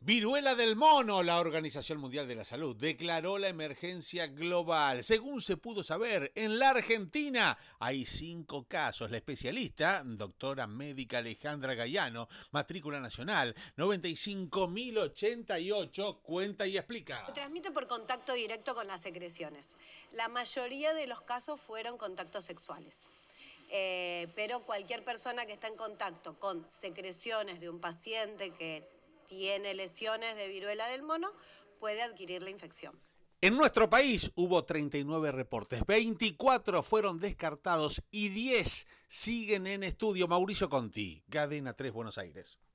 Viruela del mono, la Organización Mundial de la Salud declaró la emergencia global. Según se pudo saber, en la Argentina hay 5 casos. La especialista, doctora médica Alejandra Gayano, matrícula nacional 95.088, cuenta y explica. Se transmite por contacto directo con las secreciones. La mayoría de los casos fueron contactos sexuales. Pero cualquier persona que está en contacto con secreciones de un paciente que tiene lesiones de viruela del mono puede adquirir la infección. En nuestro país hubo 39 reportes, 24 fueron descartados y 10 siguen en estudio. Mauricio Conti, Cadena 3, Buenos Aires.